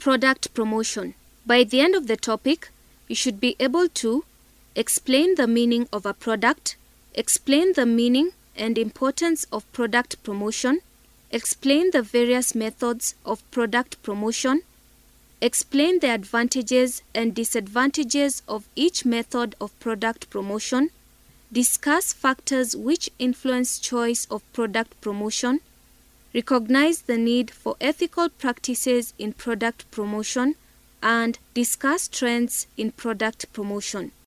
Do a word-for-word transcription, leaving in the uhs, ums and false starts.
Product promotion. By the end of the topic, you should be able to explain the meaning of a product, explain the meaning and importance of product promotion, explain the various methods of product promotion, explain the advantages and disadvantages of each method of product promotion, discuss factors which influence choice of product promotion, recognize the need for ethical practices in product promotion, and discuss trends in product promotion.